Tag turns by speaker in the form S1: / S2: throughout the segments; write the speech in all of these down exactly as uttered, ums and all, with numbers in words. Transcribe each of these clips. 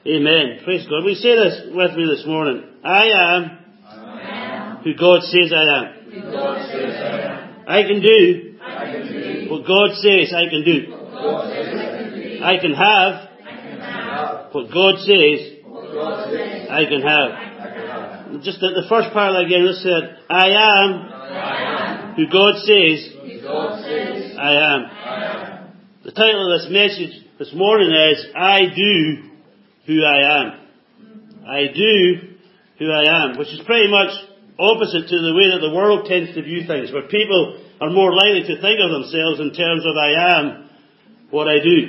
S1: Amen. Praise God. We say this with me this morning. I am,
S2: I am
S1: who God says I am.
S2: who God says I am.
S1: I can do,
S2: I can do
S1: what God says I can do.
S2: what God says I can do.
S1: I can have,
S2: I can have
S1: what God says
S2: what God says
S1: I can have.
S2: I can have.
S1: Just the, the first part again, let's say it. I am,
S2: I am
S1: who God says
S2: who God says
S1: I am.
S2: I am.
S1: The title of this message this morning is, I do who I am. I do who I am, which is pretty much opposite to the way that the world tends to view things, where people are more likely to think of themselves in terms of I am what I do.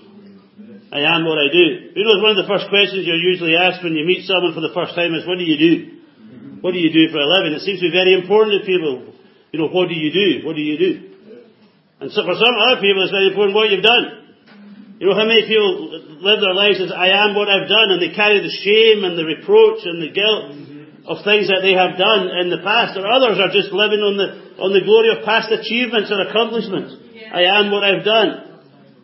S1: I am what I do. You know, one of the first questions you're usually asked when you meet someone for the first time is, what do you do? What do you do for a living? It seems to be very important to people. You know, what do you do? What do you do? And so for some other people it's very important what you've done. You know, how many people live their lives as, I am what I've done, and they carry the shame and the reproach and the guilt of things that they have done in the past. Or others are just living on the on the glory of past achievements or accomplishments. I am what I've done.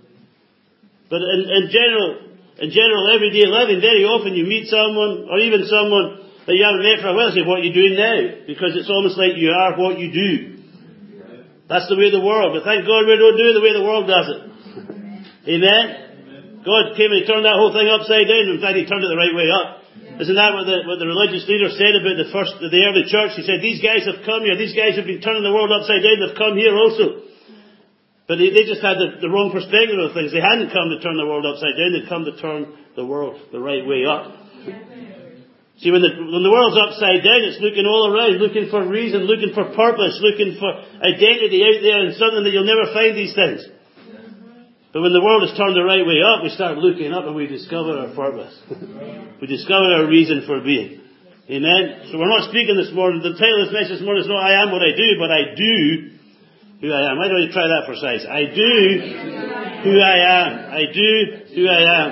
S1: But in, in general, in general everyday living, very often you meet someone, or even someone that you haven't met for a while, say, what are you doing now? Because it's almost like you are what you do. That's the way of the world. But thank God we don't do it the way the world does it. Amen? Amen? God came and He turned that whole thing upside down. In fact, He turned it the right way up. Yeah. Isn't that what the, what the religious leader said about the first, the early church? He said, these guys have come here. These guys have been turning the world upside down. They've come here also. But they, they just had the, the wrong perspective of things. They hadn't come to turn the world upside down. They'd come to turn the world the right way up. See, when the, when the world's upside down, it's looking all around, looking for reason, looking for purpose, looking for identity out there, and something that you'll never find these things. But when the world is turned the right way up, we start looking up and we discover our purpose. We discover our reason for being. Amen? So we're not speaking this morning. The title of this message this morning is not I am what I do, but I do who I am. Why don't you try that for size? I do who I am. I do who I am.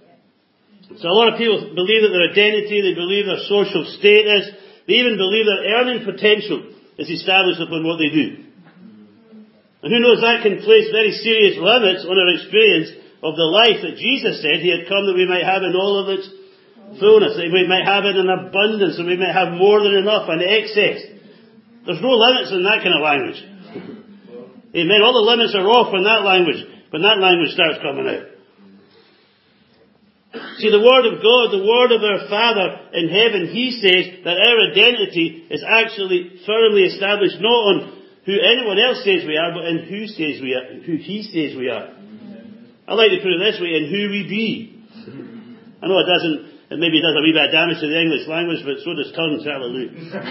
S1: So a lot of people believe that their identity, they believe their social status, they even believe their earning potential is established upon what they do. And who knows, that can place very serious limits on our experience of the life that Jesus said He had come that we might have in all of its fullness, that we might have it in abundance, that we might have more than enough and excess. There's no limits in that kind of language. Amen. All the limits are off in that language, when that language starts coming out. See, the Word of God, the Word of our Father in heaven, He says that our identity is actually firmly established not on who anyone else says we are, but in who says we are, who He says we are. I like to put it this way, in who we be. I know it doesn't, it maybe does a wee bit of damage to the English language, but so does tongues, hallelujah.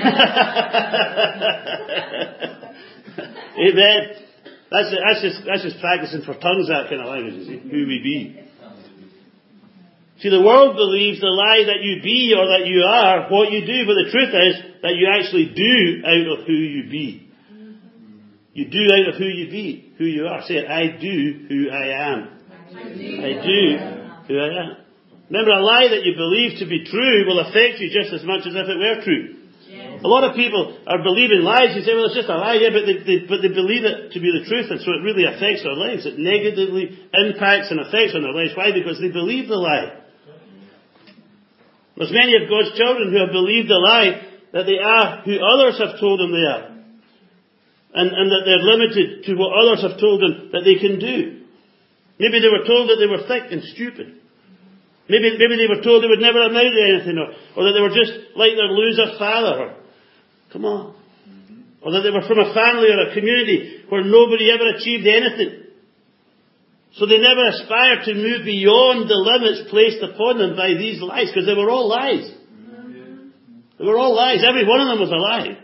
S1: Amen. That's, that's just, that's just practicing for tongues, that kind of language, you see, who we be. See, the world believes the lie that you be or that you are what you do, but the truth is that you actually do out of who you be. You do out of who you be, who you are. Say it, I do who I am. I do, I do who I am. Remember, a lie that you believe to be true will affect you just as much as if it were true. Yes. A lot of people are believing lies. You say, well, it's just a lie. Yeah, but they, they, but they believe it to be the truth, and so it really affects their lives. It negatively impacts and affects on their lives. Why? Because they believe the lie. There's many of God's children who have believed the lie that they are who others have told them they are. And, and that they're limited to what others have told them that they can do. Maybe they were told that they were thick and stupid. Maybe, maybe they were told they would never amount to anything, or, or that they were just like their loser father. Or, come on. Or that they were from a family or a community where nobody ever achieved anything. So they never aspired to move beyond the limits placed upon them by these lies, because they were all lies. They were all lies. Every one of them was a lie.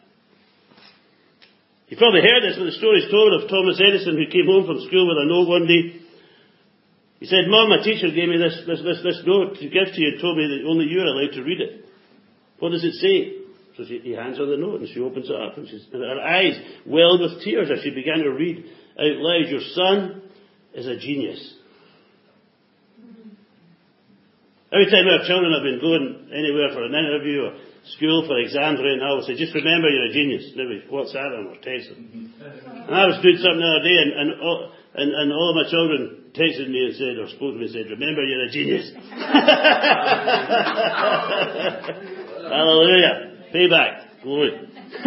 S1: You probably heard this when the story's told of Thomas Edison, who came home from school with a note one day. He said, Mom, my teacher gave me this, this, this, this note to give to you and told me that only you are allowed to read it. What does it say? So she, he hands her the note and she opens it up, and, she's, and her eyes welled with tears as she began to read out loud, your son is a genius. Every time our children have been going anywhere for an interview or school for exams or anything, I always say, just remember you're a genius. Maybe WhatsApp them or text them. And I was doing something the other day, and, and, And, and all of my children texted me and said, or spoke to me and said, remember, you're a genius. Hallelujah. Payback. Glory.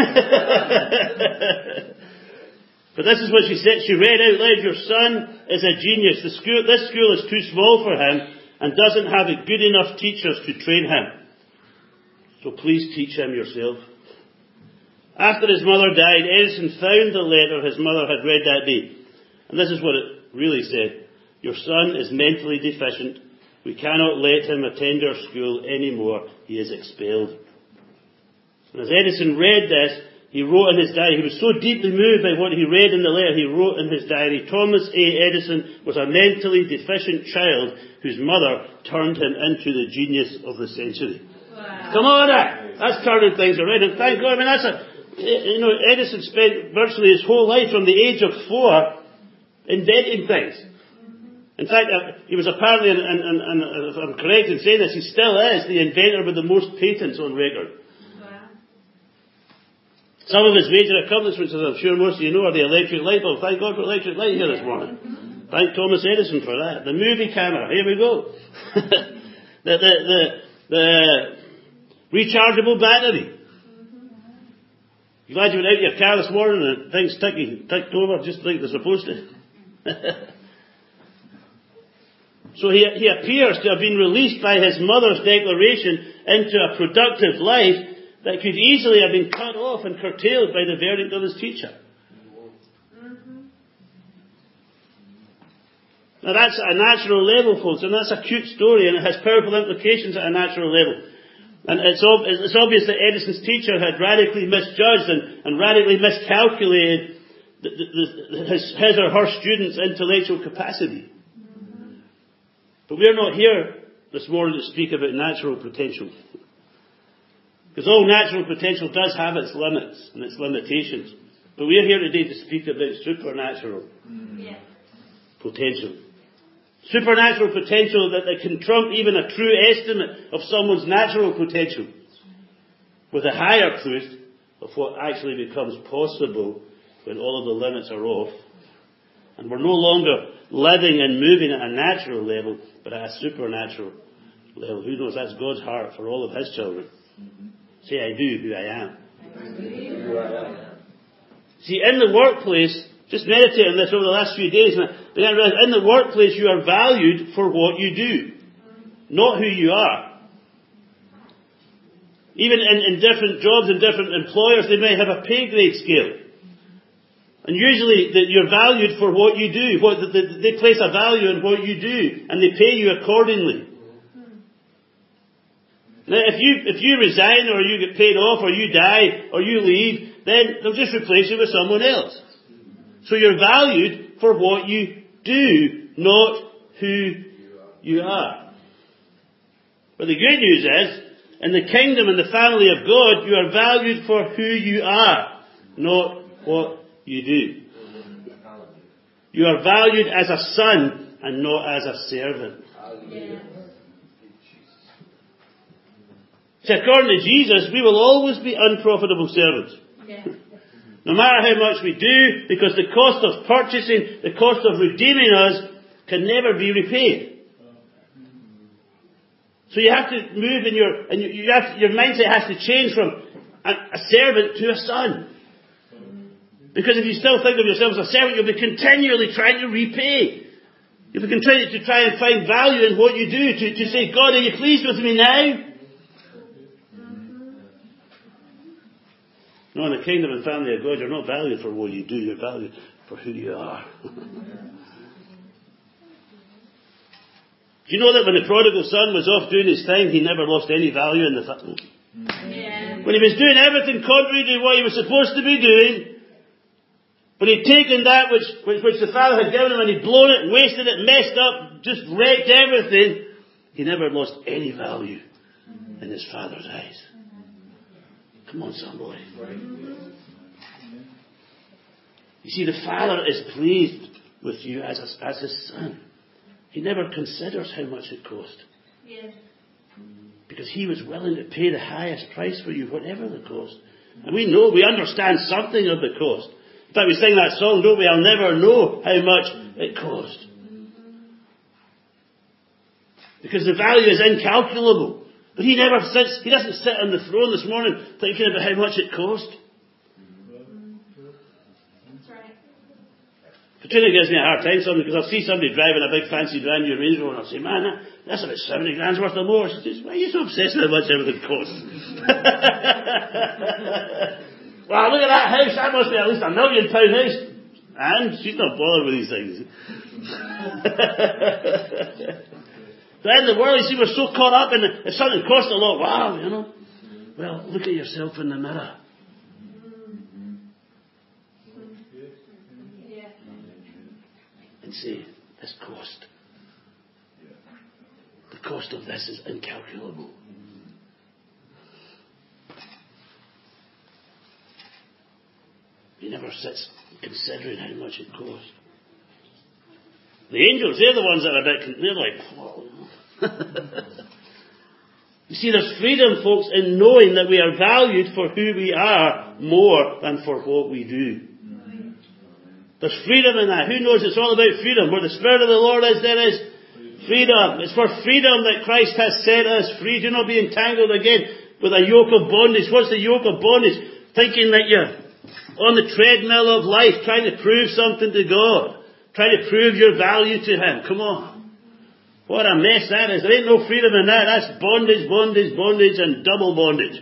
S1: But this is what she said. She read out loud, your son is a genius. The school, this school is too small for him and doesn't have good enough teachers to train him. So please teach him yourself. After his mother died, Edison found the letter his mother had read that day. And this is what it really said. Your son is mentally deficient. We cannot let him attend our school anymore. He is expelled. And as Edison read this, he wrote in his diary, he was so deeply moved by what he read in the letter, he wrote in his diary, Thomas A. Edison was a mentally deficient child whose mother turned him into the genius of the century. Wow. Come on, that. That's turning things around. And thank God, I mean, that's a, you know, Edison spent virtually his whole life from the age of four inventing things. In fact, uh, he was apparently, and, and, and, and if I'm correct in saying this, he still is the inventor with the most patents on record. Wow. Some of his major accomplishments, as I'm sure most of you know, are the electric light bulb. Thank God for electric light here this morning. Mm-hmm. Thank Thomas Edison for that. The movie camera. Here we go. the, the, the, the rechargeable battery. You glad you went out of your car this morning and things ticking, ticked over just like they're supposed to? So he, he appears to have been released by his mother's declaration into a productive life that could easily have been cut off and curtailed by the verdict of his teacher. Mm-hmm. Now that's at a natural level, folks, and that's a cute story, and it has powerful implications at a natural level. And it's, ob- it's obvious that Edison's teacher had radically misjudged and, and radically miscalculated the, the, the, his, his or her students' intellectual capacity. But we're not here this morning to speak about natural potential. Because all natural potential does have its limits and its limitations. But we're here today to speak about supernatural yeah. potential. Supernatural potential that, that can trump even a true estimate of someone's natural potential. With a higher truth of what actually becomes possible when all of the limits are off. And we're no longer living and moving at a natural level, but at a supernatural level. Who knows? That's God's heart for all of His children. Mm-hmm. Say, I do who I am. I do who I am. See, in the workplace, just meditate on this over the last few days, and I realize in the workplace you are valued for what you do, not who you are. Even in, in different jobs and different employers, they may have a pay grade scale. And usually that you're valued for what you do. What, they place a value on what you do, and they pay you accordingly. Now, if you if you resign, or you get paid off, or you die, or you leave, then they'll just replace you with someone else. So you're valued for what you do, not who you are. But the good news is, in the kingdom and the family of God, you are valued for who you are, not what you do. You are valued as a son and not as a servant. Yeah. See, according to Jesus, we will always be unprofitable servants. Yeah. No matter how much we do, because the cost of purchasing, the cost of redeeming us can never be repaid. So you have to move in your, and you have to, your mindset has to change from a, a servant to a son. Because if you still think of yourself as a servant, you'll be continually trying to repay. You'll be continuing to try and find value in what you do, to, to say, God, are you pleased with me now? No, in the kingdom and family of God, you're not valued for what you do, you're valued for who you are. Do you know that when the prodigal son was off doing his thing, he never lost any value in the family? Yeah. When he was doing everything contrary to what he was supposed to be doing, when he'd taken that which, which, which the father had given him and he'd blown it, wasted it, messed up, just wrecked everything, he never lost any value in his father's eyes. Come on, somebody. You see, the Father is pleased with you as, a, as His Son. He never considers how much it cost. Yes. Because He was willing to pay the highest price for you, whatever the cost. And we know, we understand something of the cost. In fact, we sing that song, don't we? I'll never know how much it cost. Because the value is incalculable. But he never sits, he doesn't sit on the throne this morning thinking about how much it cost. Katrina gives me a hard time sometimes because I'll see somebody driving a big fancy brand new Range Rover and I'll say, man, that, that's about seventy grand's worth of more. She says, why are you so obsessed with how much everything costs? Wow, look at that house. That must be at least a million pound house. And she's not bothered with these things. But in the world, you see, we're so caught up in it. If something costs a lot, wow, you know. Well, look at yourself in the mirror. And say, this cost. The cost of this is incalculable. He never sits considering how much it costs. The angels, they're the ones that are a bit, they're like, whoa. You see, there's freedom, folks, in knowing that we are valued for who we are more than for what we do. There's freedom in that. Who knows it's all about freedom? Where the Spirit of the Lord is, there is freedom. It's for freedom that Christ has set us free. Do not be entangled again with a yoke of bondage. What's the yoke of bondage? Thinking that you're on the treadmill of life, trying to prove something to God. Trying to prove your value to Him. Come on. What a mess that is. There ain't no freedom in that. That's bondage, bondage, bondage, and double bondage.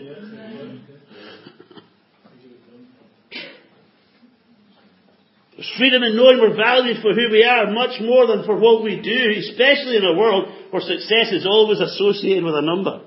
S1: There's freedom in knowing we're valued for who we are much more than for what we do, especially in a world where success is always associated with a number.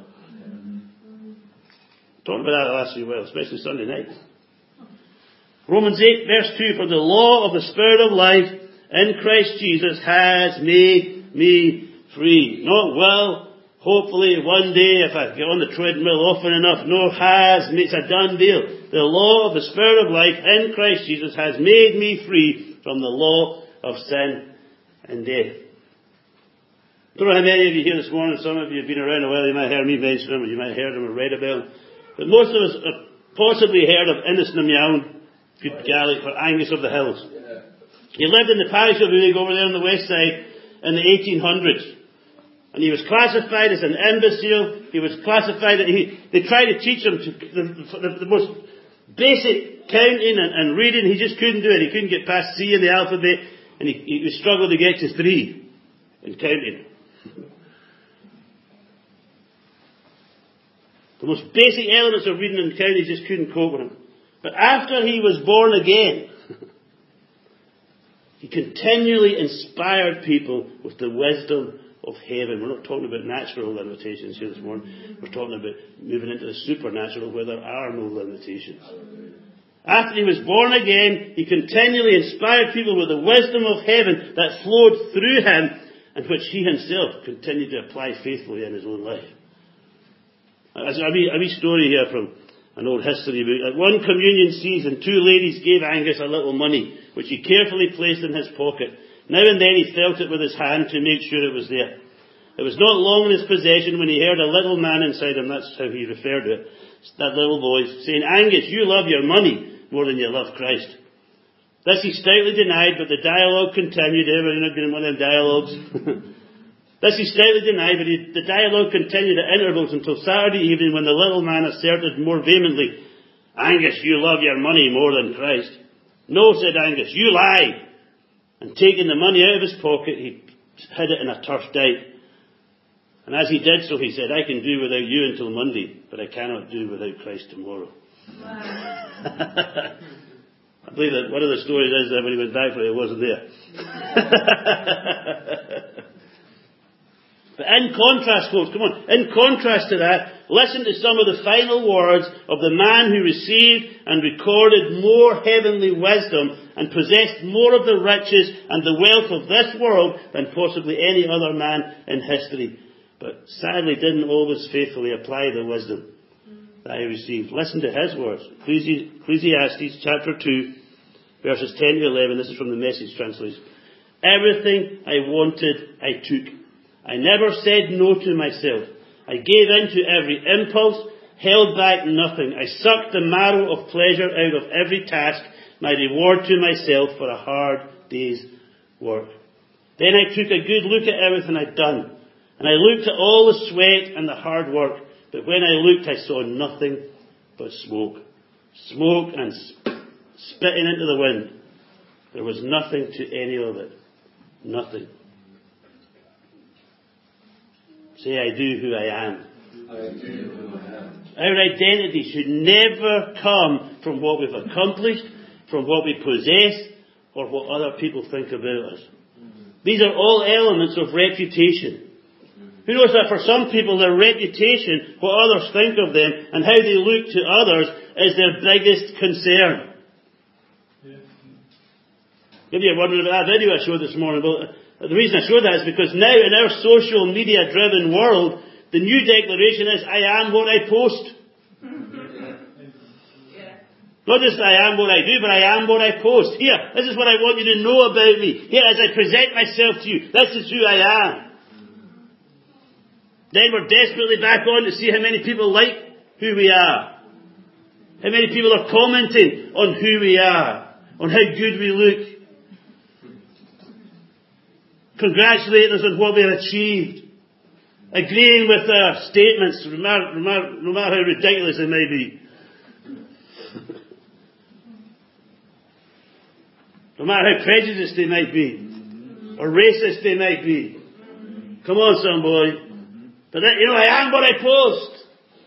S1: Talked about that the last few while, especially Sunday night. Romans eight verse two, for the law of the Spirit of life in Christ Jesus has made me free. Not well, hopefully one day if I get on the treadmill often enough. No, has, it's a done deal. The law of the Spirit of life in Christ Jesus has made me free from the law of sin and death. I don't know how many of you here this morning, some of you have been around a while, you might have heard me mention him, or you might have heard him or read about him. But most of us have possibly heard of Innes na Meown, good Gaelic for Angus of the Hills. He lived in the parish of Uig over there on the west side in the eighteen hundreds. And he was classified as an imbecile. He was classified, he, they tried to teach him to, the, the, the most basic counting and, and reading. He just couldn't do it. He couldn't get past C in the alphabet. And he, he struggled to get to three in counting. The most basic elements of reading and counting, he just couldn't cope with him. But after he was born again, he continually inspired people with the wisdom of heaven. We're not talking about natural limitations here this morning. We're talking about moving into the supernatural where there are no limitations. After he was born again, he continually inspired people with the wisdom of heaven that flowed through him and which he himself continued to apply faithfully in his own life. There's a wee, a wee story here from an old history book. At one communion season, two ladies gave Angus a little money, which he carefully placed in his pocket. Now and then he felt it with his hand to make sure it was there. It was not long in his possession when he heard a little man inside him, that's how he referred to it, that little boy, saying, Angus, you love your money more than you love Christ. This he stoutly denied, but the dialogue continued. Everybody not getting one of them dialogues? This he stoutly denied, but he, the dialogue continued at intervals until Saturday evening when the little man asserted more vehemently, Angus, you love your money more than Christ. No, said Angus, you lie. And taking the money out of his pocket, he hid it in a turf dyke. And as he did so, he said, I can do without you until Monday, but I cannot do without Christ tomorrow. Wow. I believe that one of the stories is that when he went back for it, it wasn't there. But in contrast, folks, come on, in contrast to that, listen to some of the final words of the man who received and recorded more heavenly wisdom and possessed more of the riches and the wealth of this world than possibly any other man in history, but sadly didn't always faithfully apply the wisdom that he received. Listen to his words. Ecclesiastes chapter two, verses ten to eleven. This is from the Message translation. Everything I wanted, I took. I never said no to myself. I gave in to every impulse, held back nothing. I sucked the marrow of pleasure out of every task, my reward to myself for a hard day's work. Then I took a good look at everything I'd done, and I looked at all the sweat and the hard work, but when I looked I saw nothing but smoke. Smoke and sp- spitting into the wind. There was nothing to any of it. Nothing. Say, I do who I am.
S2: I do who I am.
S1: Our identity should never come from what we've accomplished, from what we possess, or what other people think about us. These are all elements of reputation. Who knows that for some people their reputation, what others think of them, and how they look to others, is their biggest concern. Maybe you're wondering about that video I showed this morning. Well, the reason I showed that is because now in our social media driven world, the new declaration is, I am what I post. Yeah. Not just I am what I do, but I am what I post. Here, this is what I want you to know about me. Here, as I present myself to you, this is who I am. Then we're desperately back on to see how many people like who we are. How many people are commenting on who we are, on how good we look. Congratulating us on what we have achieved. Agreeing with our statements, no matter, no matter, no matter how ridiculous they may be. No matter how prejudiced they might be. Or racist they might be. Come on, some boy. But that, you know, I am what I post.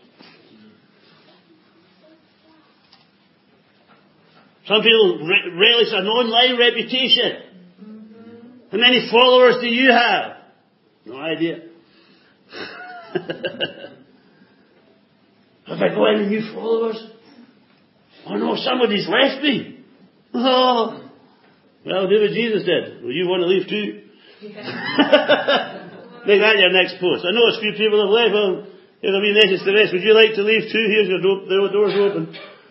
S1: Some people re- relish an online reputation. How many followers do you have? No idea. Have I got any new followers? Oh no, somebody's left me. Oh. Well, do what Jesus did. Well, you want to leave too? Make that your next post. I know a few people have left. Well, it'll be message to the rest. Would you like to leave too? Here's your door. The door's open.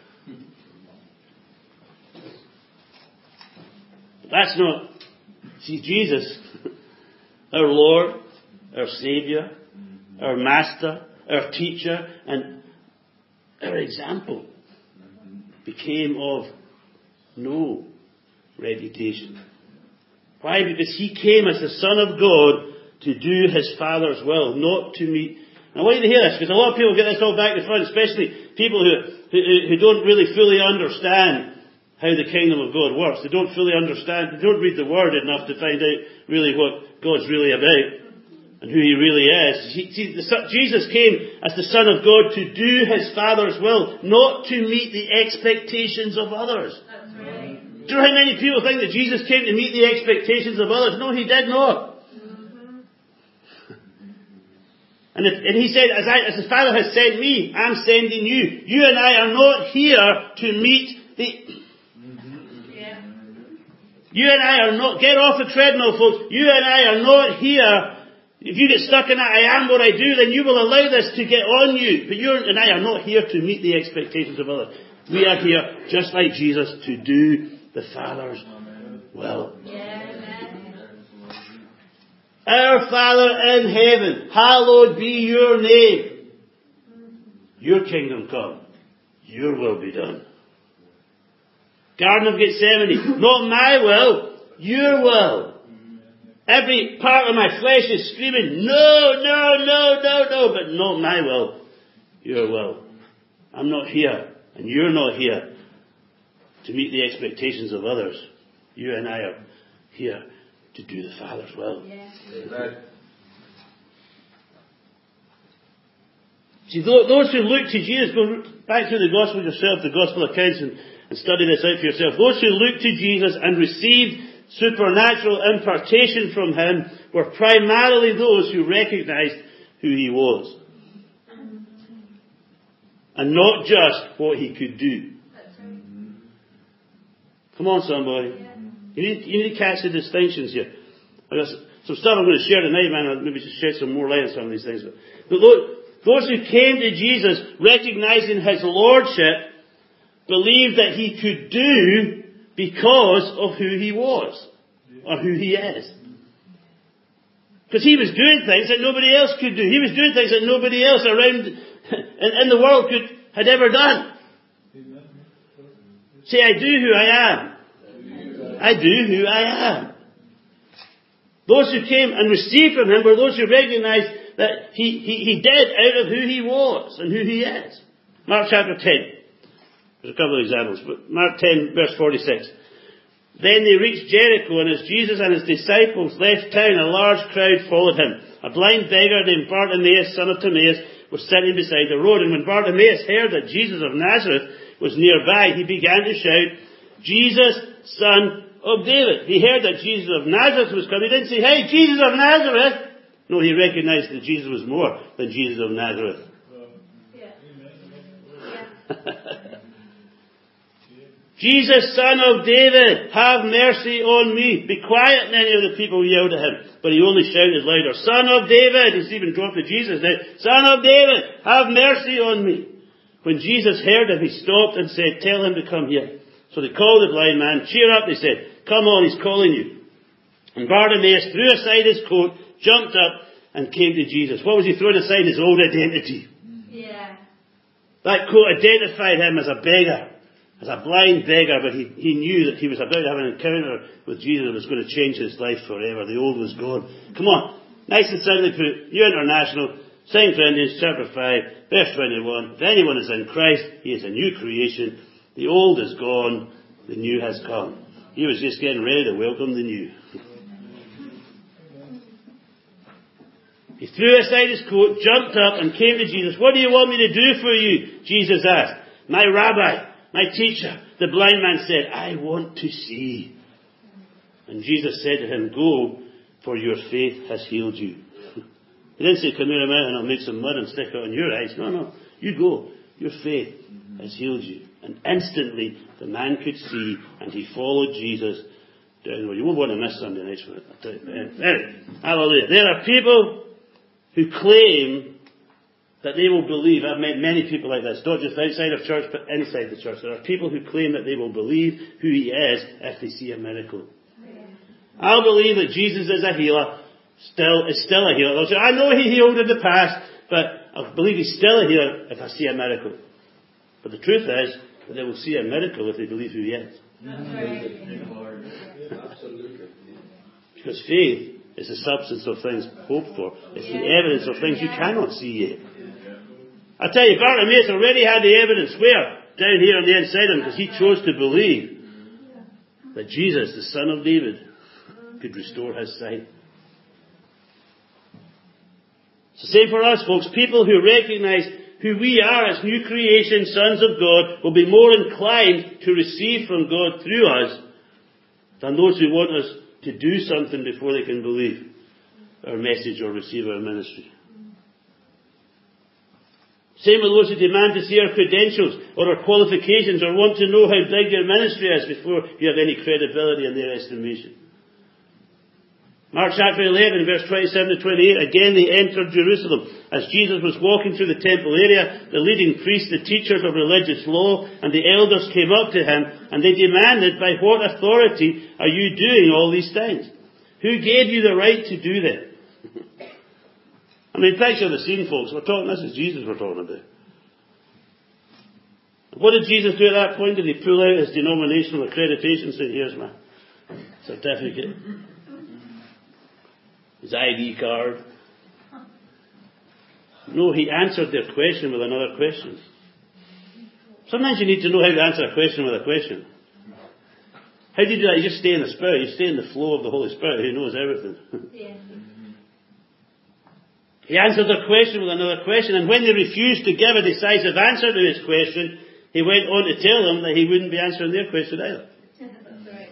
S1: But that's not. See, Jesus, our Lord, our Saviour, our Master, our Teacher, and our example, became of no reputation. Why? Because He came as the Son of God to do His Father's will, not to meet. And I want you to hear this, because a lot of people get this all back to front, especially people who, who, who don't really fully understand how the kingdom of God works. They don't fully understand, they don't read the Word enough to find out really what God's really about and who He really is. He, see, the, Jesus came as the Son of God to do His Father's will, not to meet the expectations of others.
S2: That's right.
S1: Do you know how many people think that Jesus came to meet the expectations of others? No, He did not. Mm-hmm. And, if, and He said, as, I, as the Father has sent me, I'm sending you. You and I are not here to meet the... You and I are not, get off the treadmill, folks. You and I are not here. If you get stuck in that, I am what I do, then you will allow this to get on you. But you and I are not here to meet the expectations of others. We are here, just like Jesus, to do the Father's will. Our Father in heaven, hallowed be your name. Your kingdom come. Your will be done. Garden of Gethsemane, not my will, your will. Every part of my flesh is screaming, no, no, no, no, no, but not my will, your will. I'm not here, and you're not here to meet the expectations of others. You and I are here to do the Father's will. Yes. See, those who look to Jesus, go back to the Gospel yourself, the Gospel accounts, and And study this out for yourself. Those who looked to Jesus and received supernatural impartation from Him were primarily those who recognized who He was. And not just what He could do. Come on, somebody. You need, you need to catch the distinctions here. I got some stuff I'm going to share tonight, man. I'll maybe just shed some more light on some of these things. But those who came to Jesus recognizing His Lordship believed that He could do because of who He was. Or who He is. Because He was doing things that nobody else could do. He was doing things that nobody else around in, in the world could had ever done. Say, I do who I am. I do who I am. Those who came and received from him were those who recognized that he, he, he did out of who he was and who he is. Mark chapter ten. There's a couple of examples, but Mark ten verse forty-six. Then they reached Jericho, and as Jesus and his disciples left town, a large crowd followed him. A blind beggar named Bartimaeus, son of Timaeus, was sitting beside the road. And when Bartimaeus heard that Jesus of Nazareth was nearby, he began to shout, Jesus, son of David. He heard that Jesus of Nazareth was coming. He didn't say, hey, Jesus of Nazareth. No, he recognized that Jesus was more than Jesus of Nazareth. Jesus, son of David, have mercy on me. Be quiet, many of the people yelled at him. But he only shouted louder, Son of David. He's even dropped to Jesus now. Son of David, have mercy on me. When Jesus heard him, he stopped and said, tell him to come here. So they called the blind man. Cheer up, they said. Come on, he's calling you. And Bartimaeus threw aside his coat, jumped up, and came to Jesus. What was he throwing aside? His old identity.
S3: Yeah.
S1: That coat identified him as a beggar. As a blind beggar, but he, he knew that he was about to have an encounter with Jesus that was going to change his life forever. The old was gone. Come on. Nice and simply put, New International, Second Corinthians chapter five, verse twenty-one. If anyone is in Christ, he is a new creation. The old is gone, the new has come. He was just getting ready to welcome the new. He threw aside his coat, jumped up, and came to Jesus. What do you want me to do for you? Jesus asked. My rabbi, my teacher, the blind man said, I want to see. And Jesus said to him, go, for your faith has healed you. He didn't say, come here a minute and I'll make some mud and stick it on your eyes. No, no. You go. Your faith has healed you. And instantly the man could see and he followed Jesus down the road. You won't want to miss Sunday nights for it. I'll tell you. Anyway, hallelujah. There are people who claim that they will believe. I've met many people like this, not just outside of church, but inside the church. There are people who claim that they will believe who he is if they see a miracle. I'll believe that Jesus is a healer, still is still a healer. They'll say, I know he healed in the past, but I believe he's still a healer if I see a miracle. But the truth is that they will see a miracle if they believe who he is. Because faith is the substance of things hoped for. It's the evidence of things you cannot see yet. I tell you, Bartimaeus already had the evidence. Where? Down here on the inside of him, because he chose to believe that Jesus, the son of David, could restore his sight. So same for us, folks. People who recognize who we are as new creation sons of God will be more inclined to receive from God through us than those who want us to do something before they can believe our message or receive our ministry. Same with those who demand to see our credentials or our qualifications or want to know how big your ministry is before you have any credibility in their estimation. Mark chapter eleven, verse twenty-seven to twenty-eight, again they entered Jerusalem. As Jesus was walking through the temple area, the leading priests, the teachers of religious law, and the elders came up to him, and they demanded, by what authority are you doing all these things? Who gave you the right to do them? I mean, picture the scene, folks. We're talking, this is Jesus we're talking about. What did Jesus do at that point? Did he pull out his denominational accreditation and say, here's my certificate? His I D card? No, he answered their question with another question. Sometimes you need to know how to answer a question with a question. How do you do that? You just stay in the Spirit. You stay in the flow of the Holy Spirit who knows everything. Yeah. He answered their question with another question, and when they refused to give a decisive answer to his question, he went on to tell them that he wouldn't be answering their question either.
S3: That's right.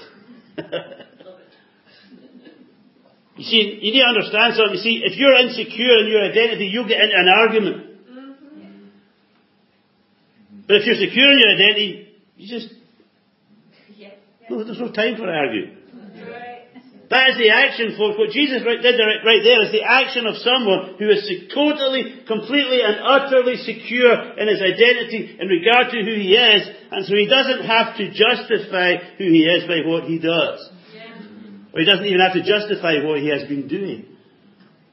S1: You see, you need to understand something. You see, if you're insecure in your identity, you'll get into an argument. Mm-hmm. But if you're secure in your identity, you just... Yeah. No, there's no time for arguing. Right. That is the action, folks. What Jesus did right there is the action of someone who is totally, completely and utterly secure in his identity in regard to who he is, and so he doesn't have to justify who he is by what he does. Or he doesn't even have to justify what he has been doing.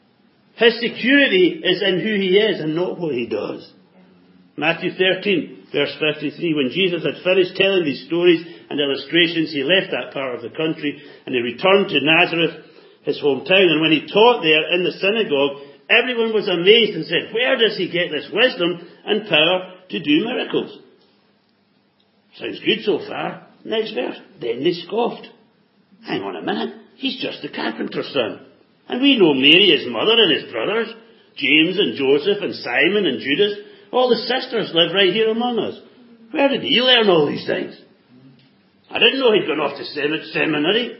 S1: His security is in who he is and not what he does. Matthew thirteen, Verse fifty-three, when Jesus had finished telling these stories and illustrations, he left that part of the country and he returned to Nazareth, his hometown. And when he taught there in the synagogue, everyone was amazed and said, where does he get this wisdom and power to do miracles? Sounds good so far. Next verse. Then they scoffed. Hang on a minute. He's just the carpenter's son. And we know Mary, his mother, and his brothers, James and Joseph and Simon and Judas. All the sisters live right here among us. Where did he learn all these things? I didn't know he'd gone off to seminary.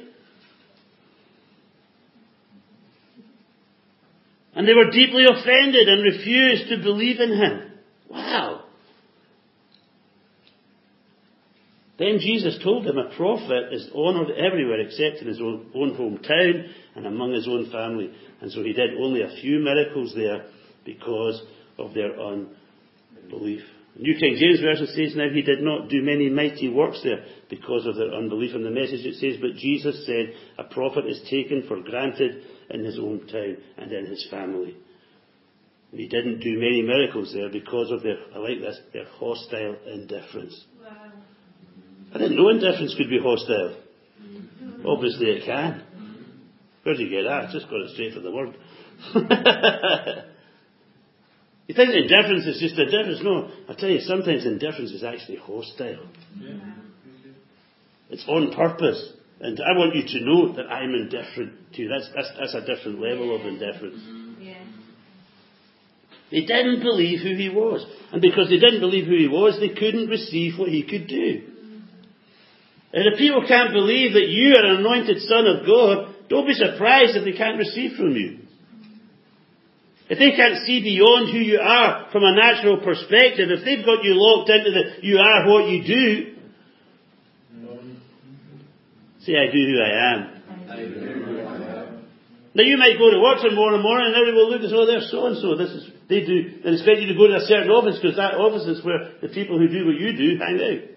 S1: And they were deeply offended and refused to believe in him. Wow. Then Jesus told them a prophet is honoured everywhere except in his own, own hometown and among his own family. And so he did only a few miracles there because of their unbelief. New King James Version says, now he did not do many mighty works there because of their unbelief. In the Message it says, but Jesus said, a prophet is taken for granted in his own town and in his family. And he didn't do many miracles there because of their, I like this, their hostile indifference. Wow. I didn't know indifference could be hostile. Obviously it can. Where do you get that? I just got it straight from the word. You think indifference is just indifference? No, I tell you, sometimes indifference is actually hostile. Yeah. It's on purpose. And I want you to know that I'm indifferent to you. That's, that's, that's a different level of indifference. Yeah. They didn't believe who he was. And because they didn't believe who he was, they couldn't receive what he could do. And if people can't believe that you are an anointed son of God, don't be surprised if they can't receive from you. If they can't see beyond who you are from a natural perspective, if they've got you locked into the you are what you do, say, I do who I am. I do who I am. Now you might go to work tomorrow morning and everybody will look and say, oh, they're so and so. This is they do, and expect you to go to a certain office because that office is where the people who do what you do hang out.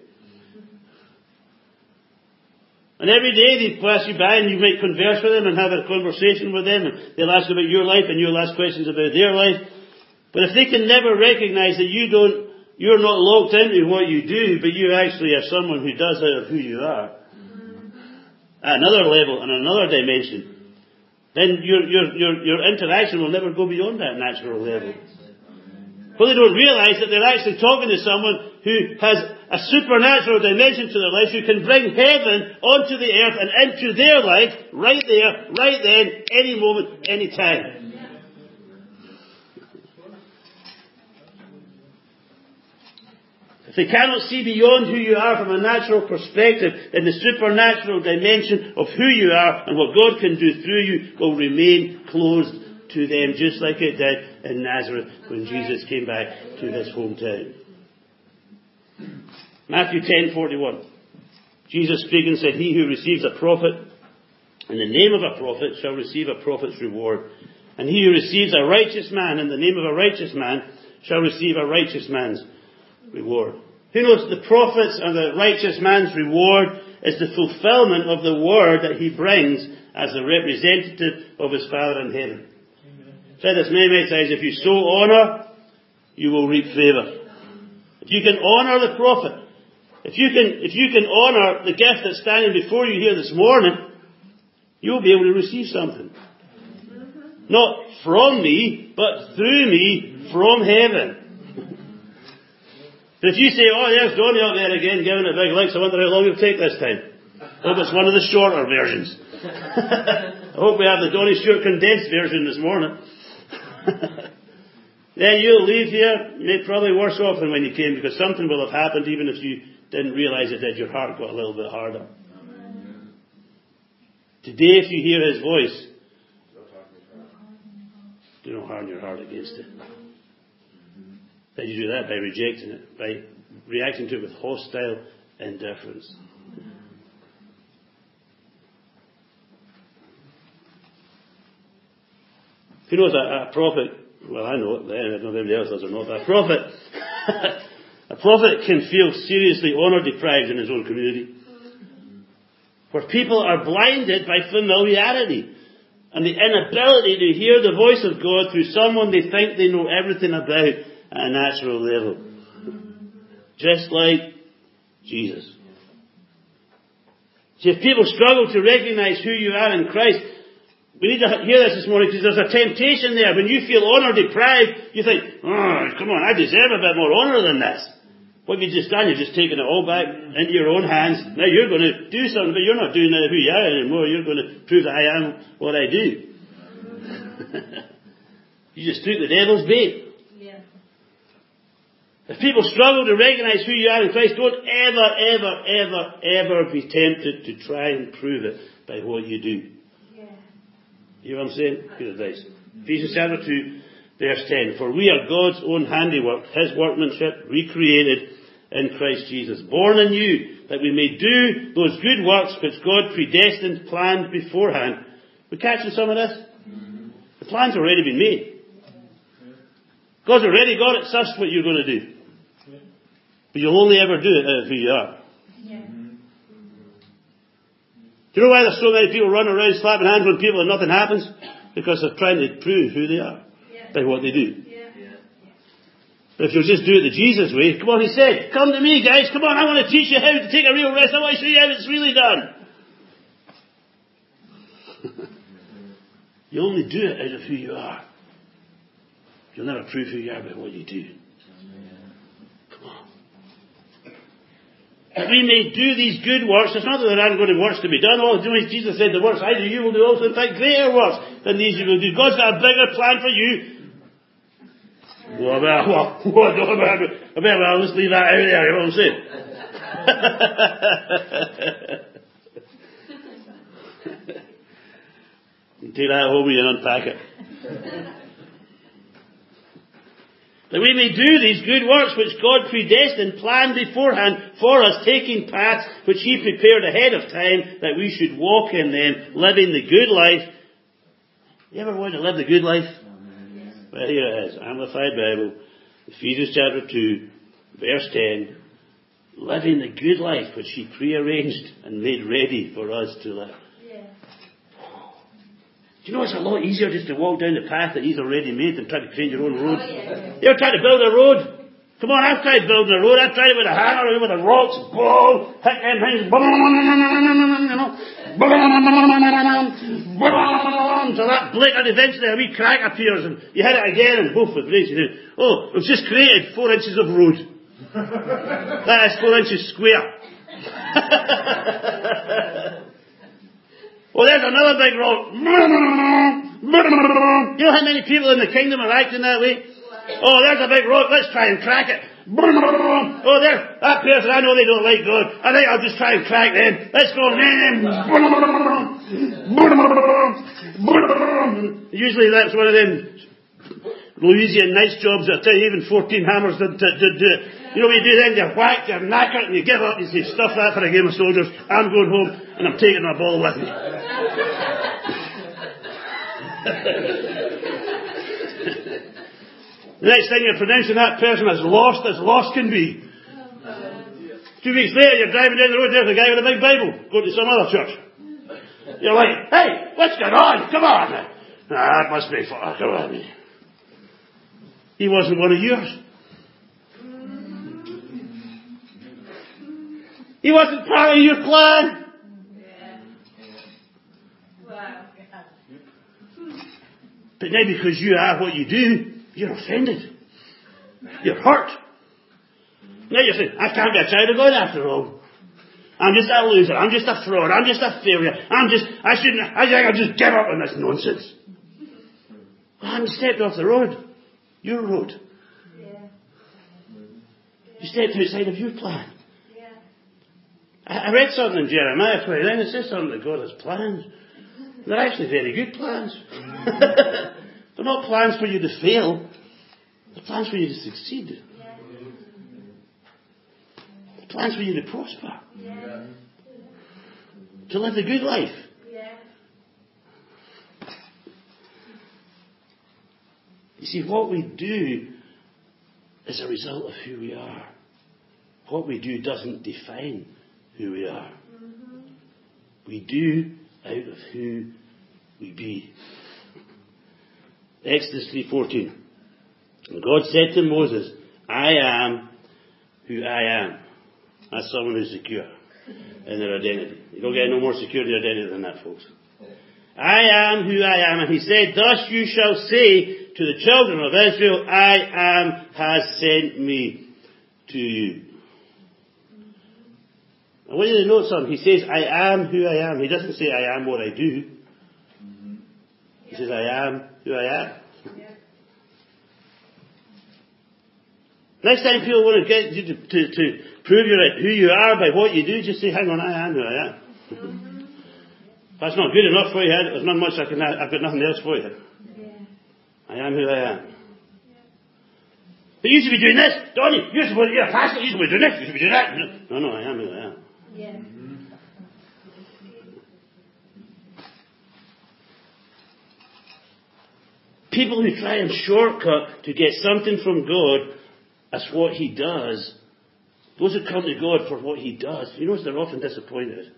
S1: And every day they pass you by and you might converse with them and have a conversation with them and they'll ask about your life and you'll ask questions about their life. But if they can never recognize that you don't, you're not locked into what you do, but you actually are someone who does out of who you are, at another level and another dimension, then your, your, your, your interaction will never go beyond that natural level. Well, they don't realize that they're actually talking to someone who has a supernatural dimension to their life, who can bring heaven onto the earth and into their life right there, right then, any moment, any time. If they cannot see beyond who you are from a natural perspective, then the supernatural dimension of who you are and what God can do through you will remain closed to them, just like it did in Nazareth when Jesus came back to his hometown. Matthew ten forty-one. Jesus speaking said, he who receives a prophet in the name of a prophet shall receive a prophet's reward. And he who receives a righteous man in the name of a righteous man shall receive a righteous man's reward. Who knows the prophet's and the righteous man's reward is the fulfillment of the word that he brings as the representative of his Father in heaven. I've said this many, many times, if you sow honour, you will reap favour. If you can honour the prophet, if you can, if you can honour the gift that's standing before you here this morning, you'll be able to receive something. Not from me, but through me from heaven. But if you say, oh, there's Donnie up there again giving it big licks, I wonder how long it'll take this time. I hope it's one of the shorter versions. I hope we have the Donnie Stewart condensed version this morning. Then you'll leave here maybe probably worse off than when you came, because something will have happened even if you didn't realise it did. Your heart got a little bit harder. Today, if you hear his voice, do not harden your heart against it. How do you do that? By rejecting it, by reacting to it with hostile indifference. Who knows a, a prophet? Well, I know it. I don't know if anybody else does or not. But a prophet, a prophet can feel seriously honour deprived in his own community, where people are blinded by familiarity and the inability to hear the voice of God through someone they think they know everything about at a natural level. Just like Jesus. See, if people struggle to recognize who you are in Christ, we need to hear this this morning, because there's a temptation there. When you feel honour deprived, you think, oh, come on, I deserve a bit more honour than this. What have you just done? You've just taken it all back into your own hands. Now you're going to do something, but you're not doing who you are anymore. You're going to prove that I am what I do. You just took the devil's bait.
S3: Yeah.
S1: If people struggle to recognize who you are in Christ, don't ever, ever, ever, ever be tempted to try and prove it by what you do.
S3: Yeah.
S1: You know what I'm saying? Good advice. Ephesians chapter two, verse ten. For we are God's own handiwork, His workmanship, recreated in Christ Jesus, born anew, that we may do those good works which God predestined, planned beforehand. We catching some of this? The plan's already been made. God's already got it sussed what you're going to do. But you'll only ever do it out of who you are.
S3: Yeah.
S1: Do you know why there's so many people running around slapping hands with people and nothing happens? Because they're trying to prove who they are
S3: Yeah.
S1: by what they do.
S3: Yeah.
S1: But if you'll just do it the Jesus way, come on, He said, come to me, guys, come on, I want to teach you how to take a real rest. I want to show you how it's really done. You only do it out of who you are. You'll never prove who you are by what you do. Come on. That we may do these good works. It's not that there aren't going to be works to be done. All Jesus said, the works I do, you will do also. In fact, greater works than these you will do. God's got a bigger plan for you. Well, well, well, well, well, well, let's leave that out there. You know what I'm saying? You take that home and unpack it. That we may do these good works which God predestined, planned beforehand for us, taking paths which He prepared ahead of time, that we should walk in them, living the good life. You ever want to live the good life? Well, here it is. Amplified Bible, Ephesians chapter two, verse ten. Living the good life which He prearranged and made ready for us to live.
S3: Yeah.
S1: Do you know it's a lot easier just to walk down the path that He's already made than try to create your own road?
S3: Oh, yeah.
S1: You ever tried to build a road? Come on, I've tried building a road. I've tried it with a hammer, with a rocks, boom, hit them things, boom, you know, boom, to that blick, and eventually a wee crack appears, and you hit it again, and both with race. You do. Oh, we've just created four inches of road. That is four inches square. Oh, there's another big rock. You know how many people in the kingdom are acting that way? Oh, there's a big rock. Let's try and crack it. Oh, there, that person, I know they don't like God. I think I'll just try and crack them. Let's go. Usually that's one of them Louisiana nice jobs that tell you even fourteen hammers did do it. You know what you do then? You whack, you knack it, and you give up. You say, stuff that for a game of soldiers. I'm going home, and I'm taking my ball with me. The next thing you're pronouncing that person as lost as lost can be. Two weeks later, you're driving down the road, there's a guy with a big Bible, going to some other church. You're like, hey, what's going on? Come on. Ah, that must be fun. Come on. He wasn't one of yours. He wasn't part of your plan. But now because you are what you do, you're offended. You're hurt. Now you're saying, I can't be a child of God after all. I'm just a loser. I'm just a fraud. I'm just a failure. I'm just, I shouldn't, I think I'll just give up on this nonsense. Well, I'm stepped off the road. Your road.
S3: Yeah.
S1: You stepped outside of your plan.
S3: Yeah.
S1: I, I read something in Jeremiah twenty-nine. It says something that God has plans. They're actually very good plans. They're not plans for you to fail. They're plans for you to succeed.
S3: Yeah.
S1: They're plans for you to prosper.
S3: Yeah.
S1: To live the good life.
S3: Yeah.
S1: You see, what we do is a result of who we are. What we do doesn't define who we are.
S3: Mm-hmm.
S1: We do out of who we be. Exodus three fourteen. And God said to Moses, I am who I am. That's someone who's secure in their identity. You don't get no more secure in your identity than that, folks. I am who I am. And he said, thus you shall say to the children of Israel, I am has sent me to you. I want you to note something. He says, I am who I am. He doesn't say, I am what I do. He says, I am who I am. Next time people want to get you to, to, to prove you're who you are by what you do, just say, hang on, I am who I am. Mm-hmm. That's not good enough for you. There's not much I can, I've got nothing else for you. Yeah. I am who I am. But you should be doing this, Donnie. You should be, you're a pastor. You should be doing this. You should be doing that. No, no, I am who I am. Yeah. Mm-hmm. People who try and shortcut to get something from God as what He does, those who come to God for what He does, you notice they're often disappointed.